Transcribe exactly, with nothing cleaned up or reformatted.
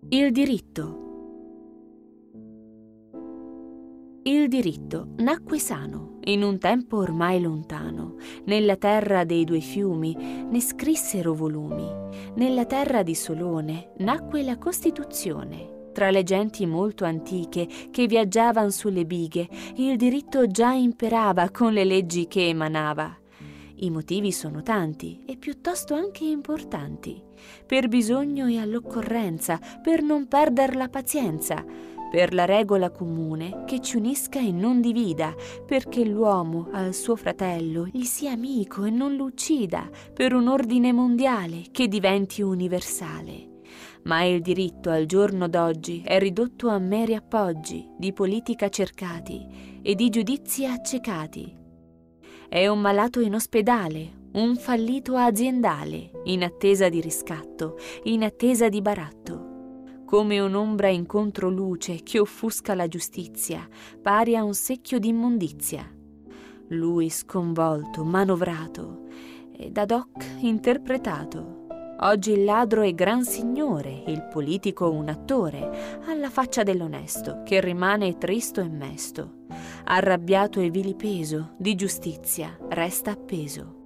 Il diritto. Il diritto nacque sano, in un tempo ormai lontano. Nella terra dei due fiumi ne scrissero volumi. Nella terra di Solone nacque la Costituzione. Tra le genti molto antiche che viaggiavan sulle bighe, il diritto già imperava con le leggi che emanava. I motivi sono tanti e piuttosto anche importanti, per bisogno e all'occorrenza, per non perder la pazienza, per la regola comune che ci unisca e non divida, perché l'uomo al suo fratello gli sia amico e non lo uccida, per un ordine mondiale che diventi universale. Ma il diritto al giorno d'oggi è ridotto a meri appoggi di politica cercati e di giudizi accecati. È un malato in ospedale, un fallito aziendale, in attesa di riscatto, in attesa di baratto. Come un'ombra in controluce che offusca la giustizia, pari a un secchio d'immondizia. Lui sconvolto, manovrato, ed ad hoc interpretato. Oggi il ladro è gran signore, il politico un attore, alla faccia dell'onesto, che rimane tristo e mesto. Arrabbiato e vilipeso, di giustizia resta appeso.